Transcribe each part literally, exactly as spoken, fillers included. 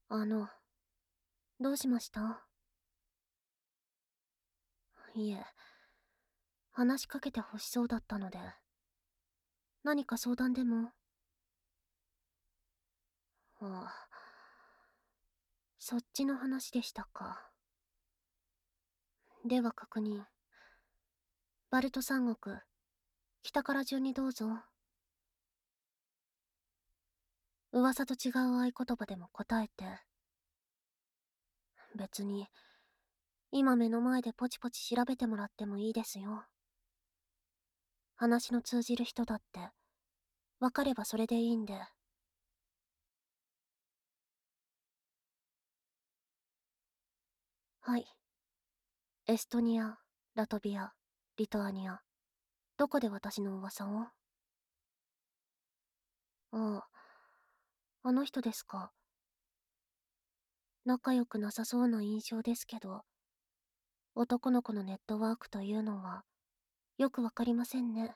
あの、どうしました？いえ、話しかけて欲しそうだったので。何か相談でも？ああ。そっちの話でしたか。では確認。バルト三国、北から順にどうぞ。噂と違う合言葉でも答えて。別に、今目の前でポチポチ調べてもらってもいいですよ。話の通じる人だって、わかればそれでいいんで。はい。エストニア、ラトビア、リトアニア。どこで私の噂を？ああ、あの人ですか。仲良くなさそうな印象ですけど、男の子のネットワークというのは、よくわかりませんね。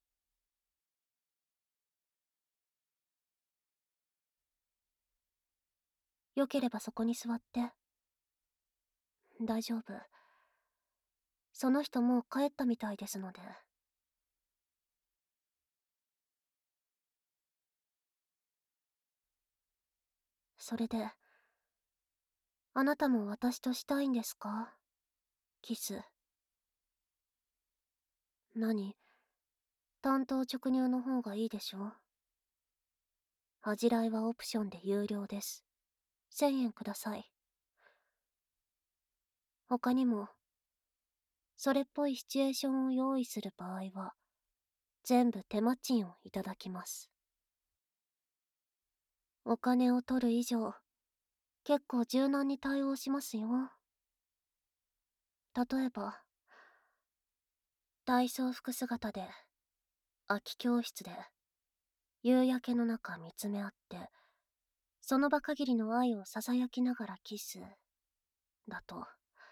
よければそこに座って。大丈夫。その人もう帰ったみたいですので。それで、あなたも私としたいんですか？キス。何？単刀直入の方がいいでしょ？恥じらいはオプションで有料です。千円ください。他にも、それっぽいシチュエーションを用意する場合は、全部手間賃をいただきます。お金を取る以上、結構柔軟に対応しますよ。例えば、体操服姿で、空き教室で、夕焼けの中見つめ合って、その場限りの愛を囁きながらキス、だと。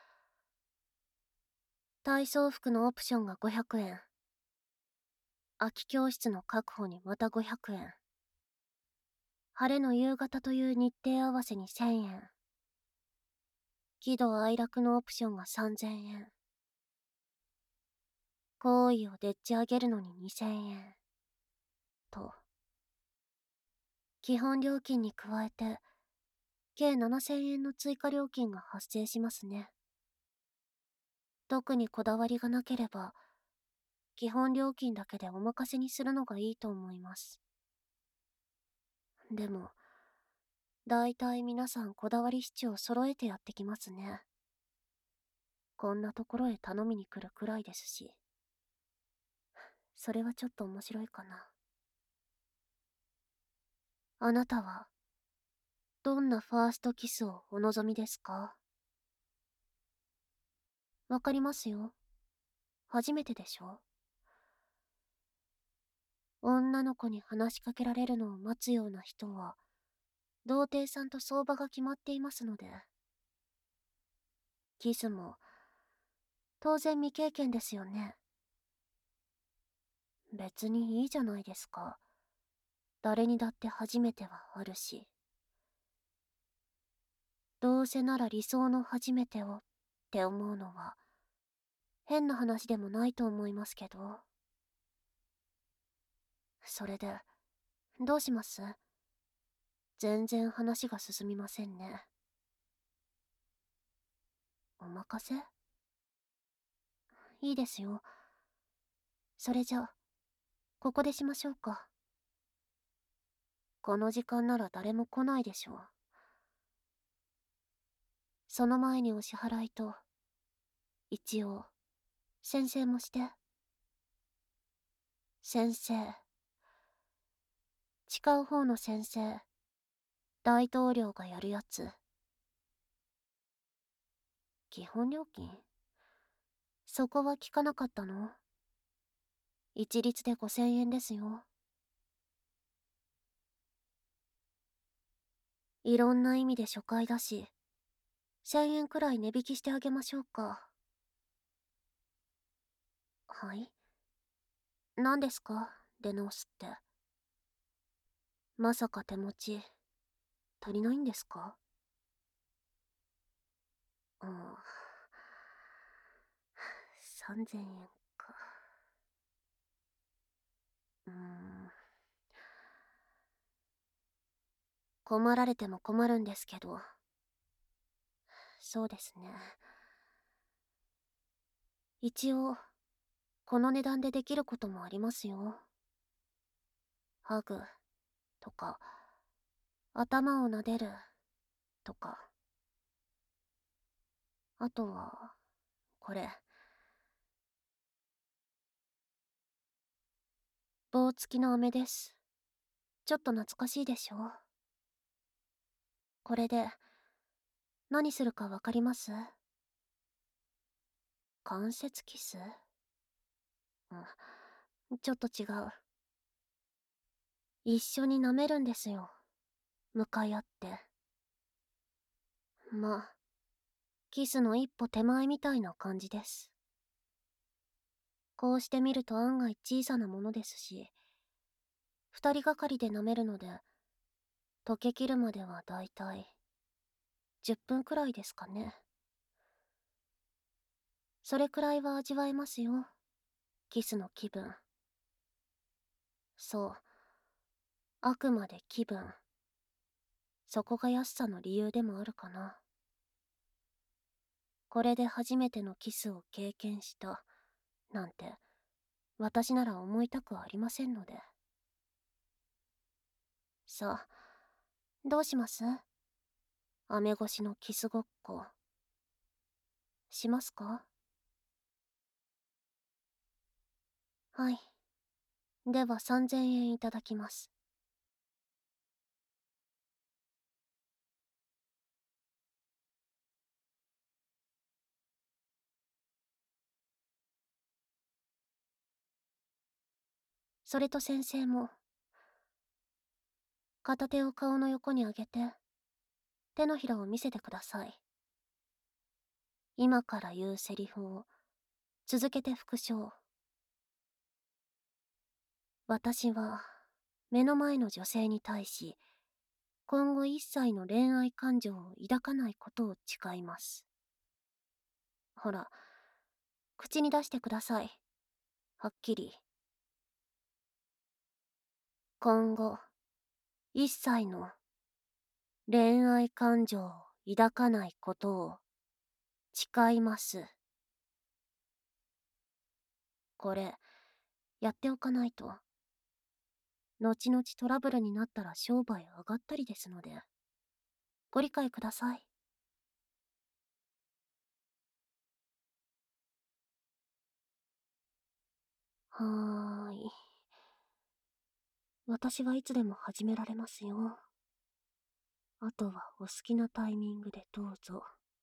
体操服のオプションがごひゃくえん。空き教室の確保にまたごひゃくえん。晴れの夕方という日程合わせにせんえん。喜怒哀楽のオプションがさんぜんえん。行為をでっち上げるのににせんえん。と。基本料金に加えて、計ななせんえんの追加料金が発生しますね。特にこだわりがなければ、基本料金だけでお任せにするのがいいと思います。でも、だいたい皆さんこだわり七を揃えてやってきますね。こんなところへ頼みに来るくらいですし。それはちょっと面白いかな。あなたは、どんなファーストキスをお望みですか？わかりますよ。初めてでしょ？女の子に話しかけられるのを待つような人は、童貞さんと相場が決まっていますので。キスも、当然未経験ですよね。別にいいじゃないですか。誰にだって初めてはあるし。どうせなら理想の初めてをって思うのは、変な話でもないと思いますけど。それで、どうします？全然話が進みませんね。お任せ？いいですよ。それじゃ、ここでしましょうか。この時間なら誰も来ないでしょう。その前にお支払いと、一応、宣誓もして。宣誓。誓う方の宣誓。大統領がやるやつ。基本料金？そこは聞かなかったの？一律でごせんえんですよ。いろんな意味で初回だし、せんえんくらい値引きしてあげましょうか。はい？何ですか、出直すって。まさか手持ち、足りないんですか？ うん。さんぜんえんか。うーん。困られても困るんですけど、そうですね。一応、この値段でできることもありますよ。ハグとか、頭を撫でるとか、あとは、これ、棒付きの飴です。ちょっと懐かしいでしょ？これで、何するかわかります？関節キス？うん、ちょっと違う。一緒に舐めるんですよ。向かい合って。まあ、キスの一歩手前みたいな感じです。こうして見ると案外小さなものですし、二人がかりで舐めるので、溶けきるまではだいたいじゅっぷんくらいですかね。それくらいは味わえますよ。キスの気分。そう。あくまで気分。そこが安さの理由でもあるかな。これで初めてのキスを経験した、なんて、私なら思いたくありませんので。さあ、どうします？雨越しのキスごっこ。しますか？はい。ではさんぜんえんいただきます。それと先生も、片手を顔の横に上げて、手のひらを見せてください。今から言うセリフを、続けて復唱。私は、目の前の女性に対し、今後一切の恋愛感情を抱かないことを誓います。ほら、口に出してください。はっきり。今後、一切の恋愛感情を抱かないことを誓います。これ、やっておかないと、後々トラブルになったら商売上がったりですので、ご理解ください。はーい。私はいつでも始められますよ。あとはお好きなタイミングでどうぞ。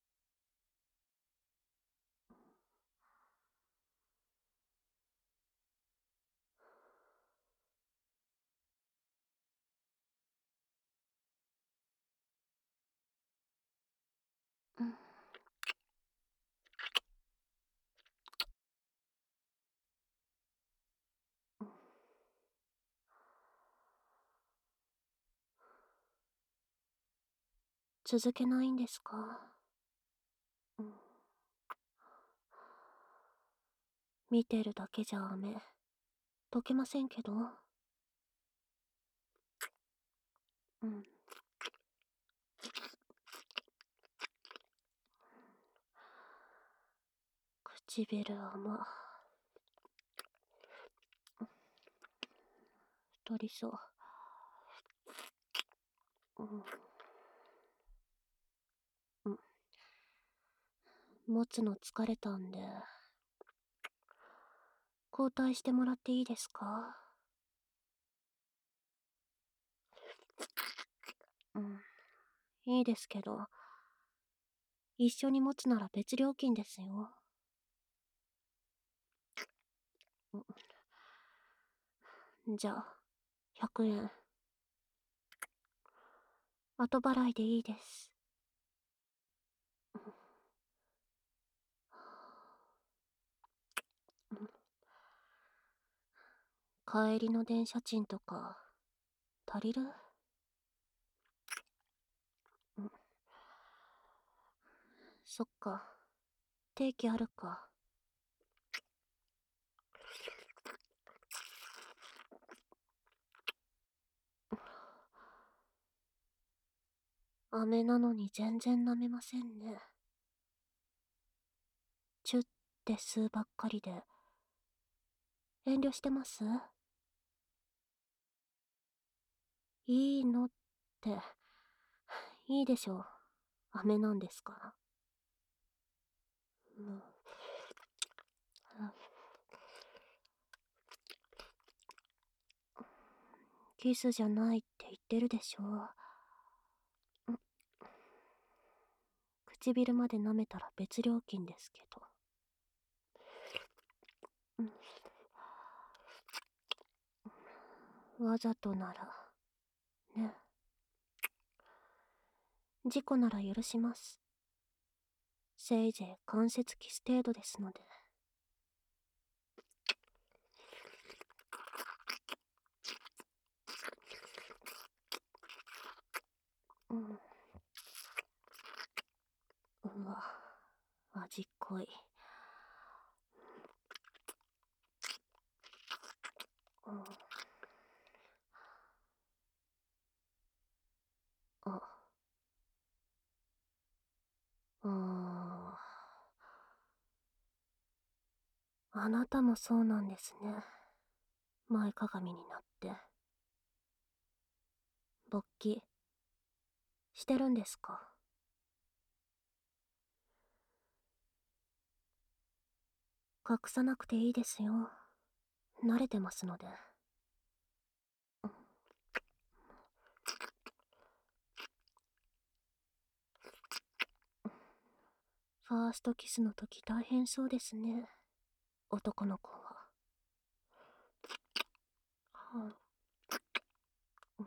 うん、続けないんですか？うん、見てるだけじゃ飴溶けませんけど。うん。唇甘。太りそう。うん。うん。持つの疲れたんで、交代してもらっていいですか？うん。いいですけど、一緒に持つなら別料金ですよ。うん、じゃあ、ひゃくえん。後払いでいいです。うん、帰りの電車賃とか、足りる？うん、 そっか。定期あるか。飴なのに全然舐めませんね。チュって吸うばっかりで。遠慮してます？いいのって。いいでしょう。飴なんですから。うん、キスじゃないって言ってるでしょう。唇まで舐めたら別料金ですけど。わざとなら、ね。事故なら許します。せいぜい関節キス程度ですので。うん。うわ、味濃い。うん。あ。ああ。あなたもそうなんですね。前かがみになって。勃起してるんですか？隠さなくていいですよ。慣れてますので。ファーストキスの時大変そうですね。男の子は。はあ、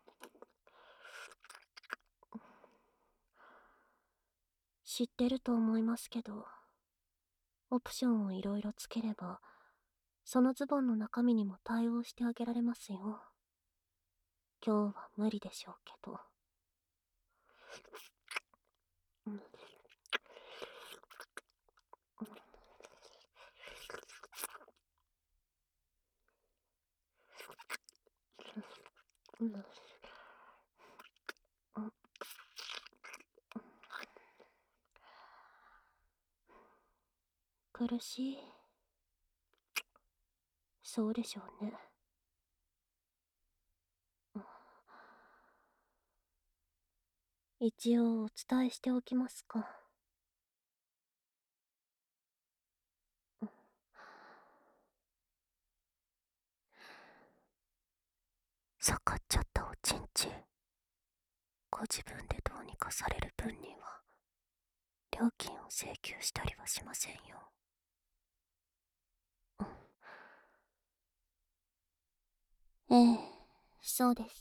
知ってると思いますけど、オプションをいろいろつければ、そのズボンの中身にも対応してあげられますよ。今日は無理でしょうけど。うん、うん、うん、苦しい。そうでしょうね。一応お伝えしておきますか。下がっちゃったおちんちん。ご自分でどうにかされる分には、料金を請求したりはしませんよ。ええ、そうです。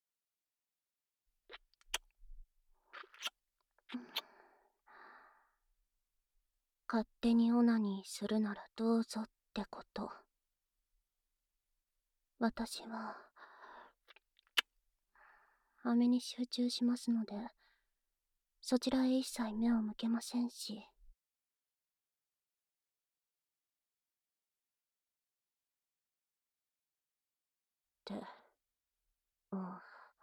勝手にオナニーするならどうぞってこと。私は、飴に集中しますので、そちらへ一切目を向けませんし。って、うん。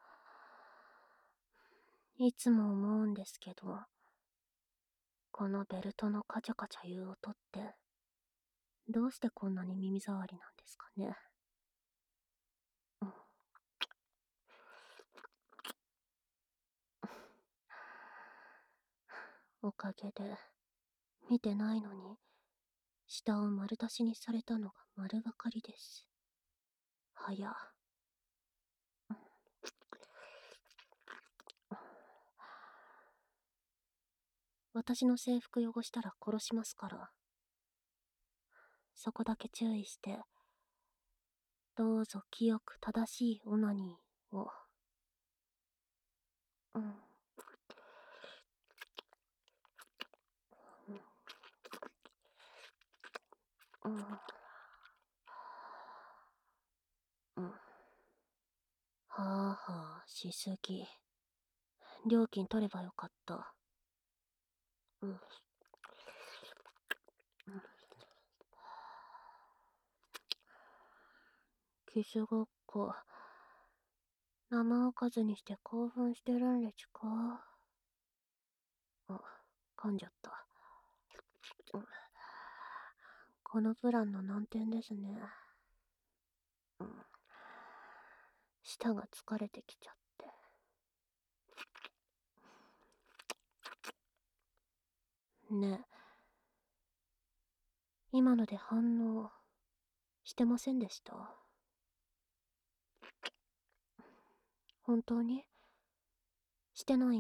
いつも思うんですけど、このベルトのカチャカチャ言う音って、どうしてこんなに耳障りなんですかね。うん、おかげで、見てないのに、下を丸出しにされたのが丸分かりです。早。私の制服汚したら殺しますから。そこだけ注意して、どうぞ清く正しいオナニーを。うん。うん。うん。はあはあしすぎ。料金取ればよかった。 うん。キスごっこ、生おかずにして興奮してるんですか？あ、噛んじゃった。うん、このプランの難点ですね。うん。舌が疲れてきちゃって。ねえ、今ので反応してませんでした？本当にしてない？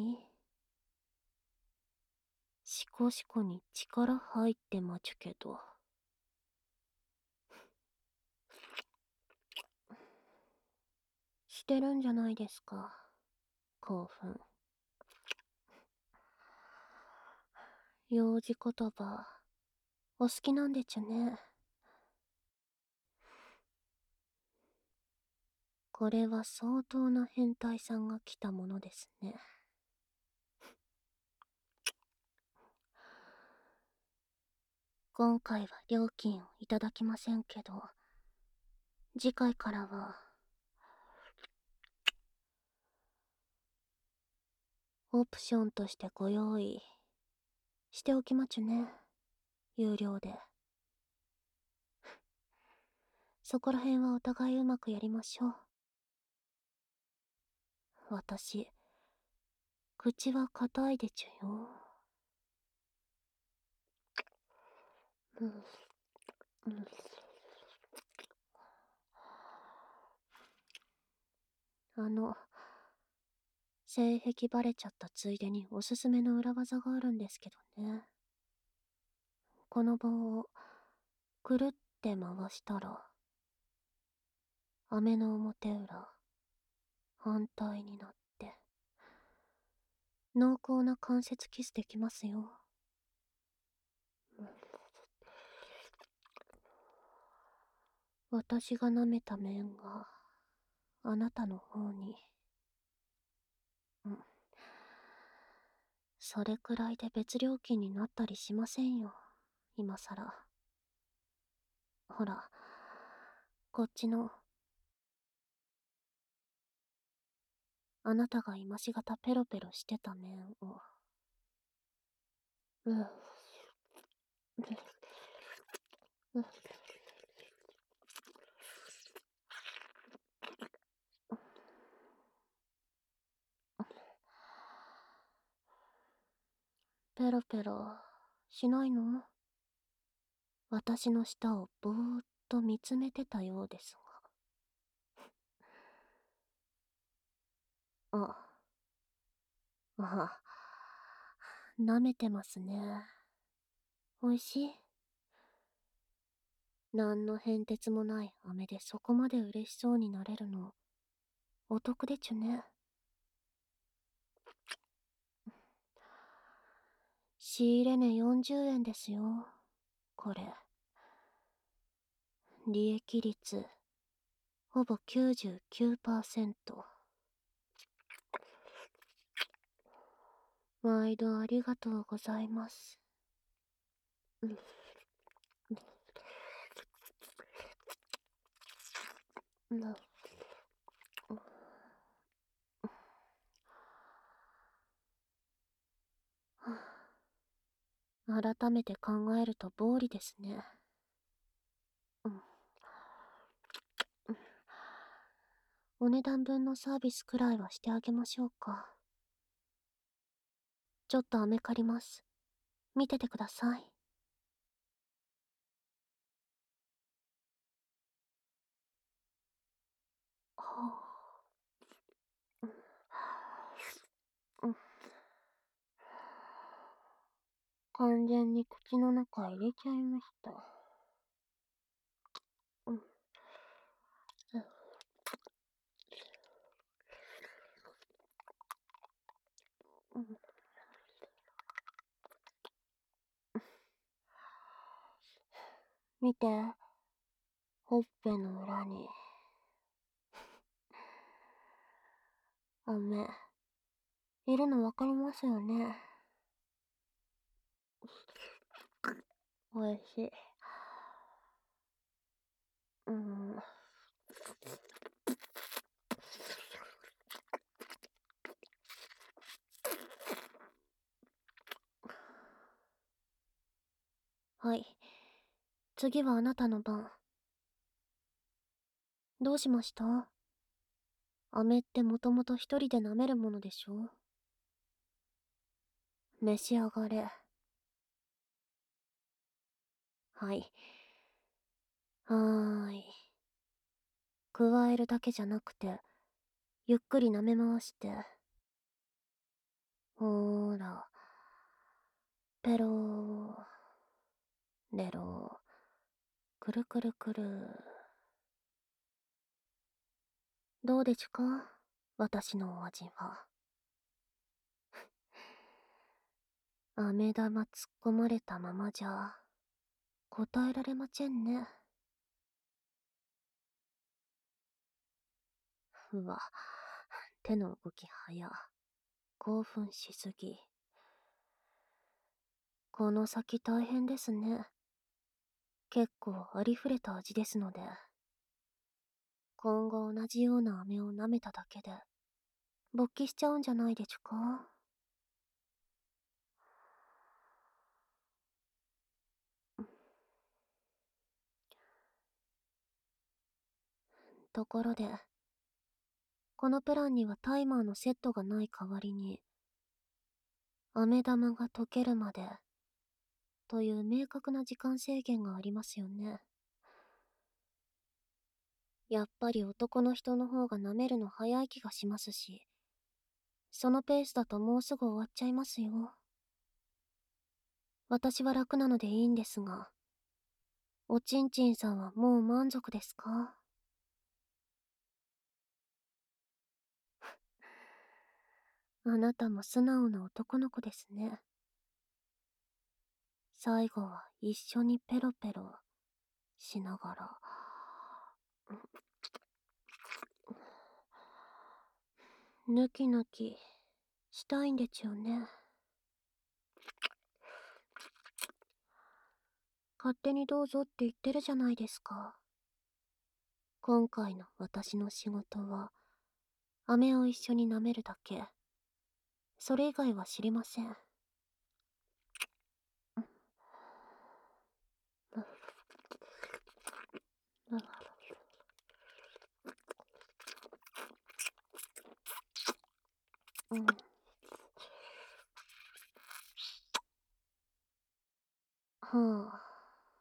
シコシコに力入ってまちゅけど。してるんじゃないですか、興奮。幼児言葉、お好きなんでちゅね。これは相当な変態さんが来たものですね。今回は料金をいただきませんけど、次回からは、オプションとしてご用意しておきまちゅね。有料で。そこら辺はお互いうまくやりましょう。私、口は硬いでちゅよ。うん、うん。あの、性癖バレちゃったついでにおすすめの裏技があるんですけどね。この棒をくるって回したら、飴の表裏、反対になって、濃厚な関節キスできますよ。私が舐めた面が、あなたの方に。うん。それくらいで別料金になったりしませんよ、今さら。ほら、こっちの、あなたが今しがたペロペロしてた面を。うん。うん。ペロペロしないの？私の舌をぼーっと見つめてたようですが。あ、あ、舐めてますね。おいしい？なんの変哲もない飴でそこまで嬉しそうになれるの、お得でちゅね。仕入れ値よんじゅうえんですよ、これ。利益率、ほぼきゅうじゅうきゅうパーセント。毎度ありがとうございます。うん。うん。改めて考えると暴利ですね。うん。お値段分のサービスくらいはしてあげましょうか。ちょっと飴借ります。見ててください。はあ、うん。完全に口の中入れちゃいました。うん。うん。見て、ほっぺの裏に飴いるのわかりますよね。 おいしい。うん。はい。次はあなたの番。どうしました？飴ってもともと一人で舐めるものでしょ？召し上がれ。はい。はーい。加えるだけじゃなくて、ゆっくり舐め回して。ほーら。ペロー。レロー。くるくるくる。どうでちゅか、私のお味は。飴玉突っ込まれたままじゃ、答えられまちぇんね。うわ、手の動き早。興奮しすぎ。この先大変ですね。結構ありふれた味ですので。今後同じような飴を舐めただけで、勃起しちゃうんじゃないでちゅか？ところで、このプランにはタイマーのセットがない代わりに、飴玉が溶けるまで、という明確な時間制限がありますよね。やっぱり男の人の方が舐めるの早い気がしますし、そのペースだともうすぐ終わっちゃいますよ。私は楽なのでいいんですが、おちんちんさんはもう満足ですか？あなたも素直な男の子ですね。最後は一緒にペロペロしながら。ぬきぬきしたいんでちゅよね。勝手にどうぞって言ってるじゃないですか。今回の私の仕事は、飴を一緒に舐めるだけ。それ以外は知りません。うん。はあ。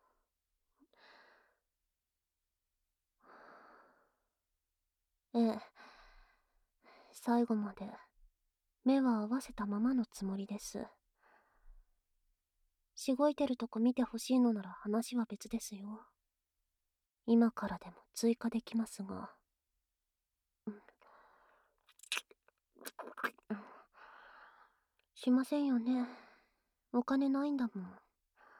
ええ。最後まで目は合わせたままのつもりです。しごいてるとこ見てほしいのなら話は別ですよ。今からでも追加できますが。うん。しませんよね。お金ないんだもん。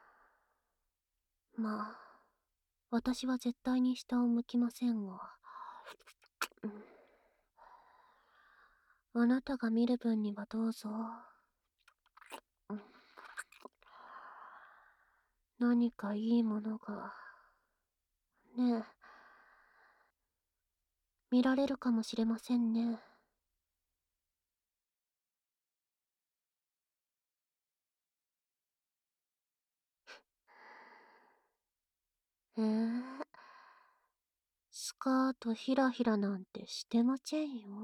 まあ、私は絶対に下を向きませんが。あなたが見る分にはどうぞ。何かいいものが、ねえ、見られるかもしれませんね。ええ、スカートひらひらなんてしてませんよ。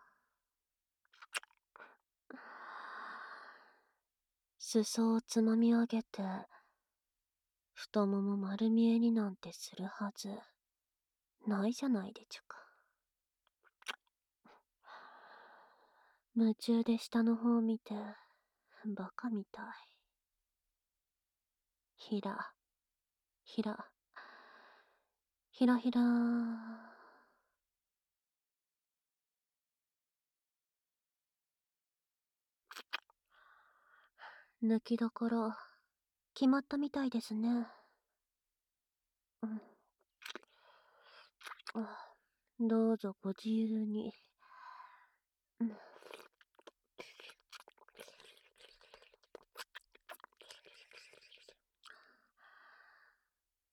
裾をつまみ上げて、太もも丸見えになんてするはず、ないじゃないでちゅか。夢中で下の方見て、バカみたい。ひら、ひら、ひらひらー。抜きどころ、決まったみたいですね。うん。あ、どうぞご自由に。うん。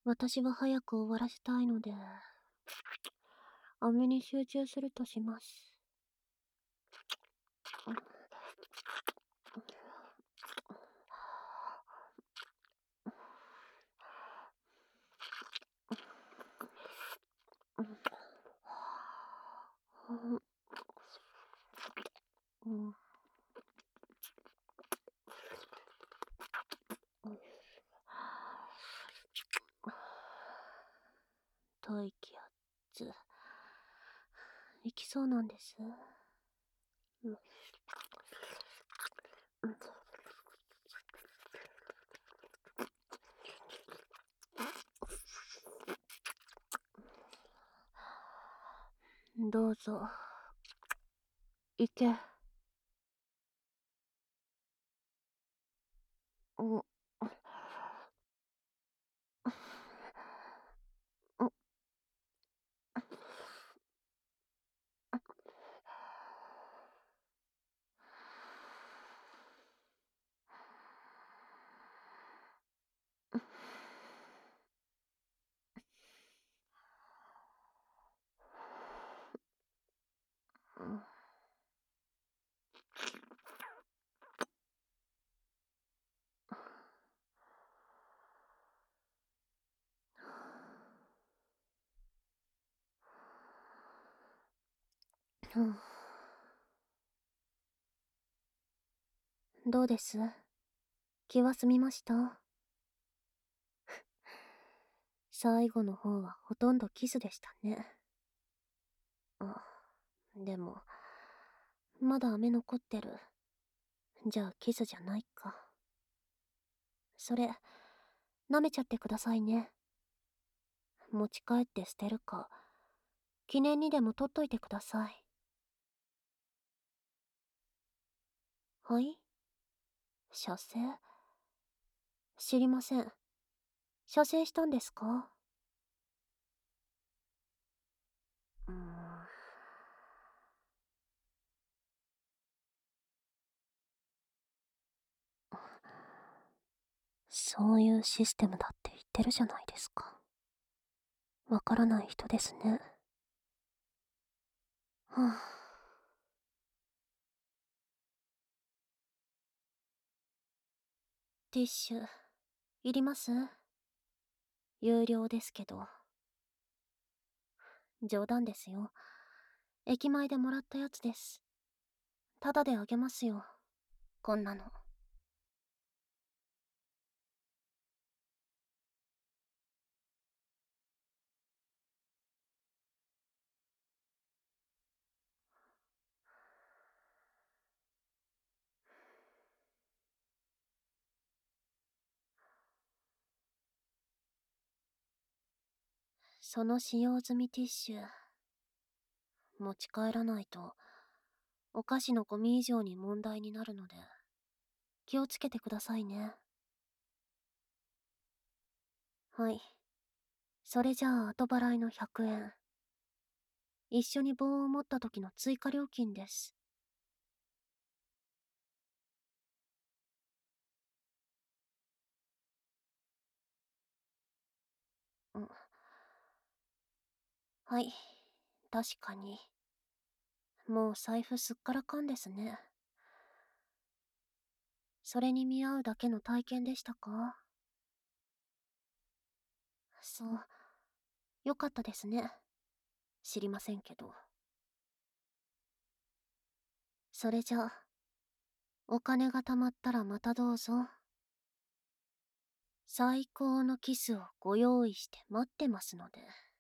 私は早く終わらせたいので、飴に集中するとします。うん。吐息あっつ。いきそうなんです。うん。どうぞ。行け。うん。うん。どうです？気は済みました？最後の方はほとんどキスでしたね。あ、でも、まだ飴残ってる。じゃあキスじゃないか。それ、舐めちゃってくださいね。持ち帰って捨てるか、記念にでも取っといてください。はい？射精？知りません。射精したんですか？うーん。そういうシステムだって言ってるじゃないですか。わからない人ですね。はあ。ティッシュ、いります？有料ですけど。冗談ですよ。駅前でもらったやつです。ただであげますよ。こんなの。その使用済みティッシュ、持ち帰らないと、お菓子のゴミ以上に問題になるので、気をつけてくださいね。はい。それじゃあ後払いのひゃくえん。一緒に棒を持った時の追加料金です。うん。はい。確かに。もう財布すっからかんですね。それに見合うだけの体験でしたか？そう。よかったですね。知りませんけど。それじゃあ、お金が貯まったらまたどうぞ。最高のキスをご用意して待ってますので。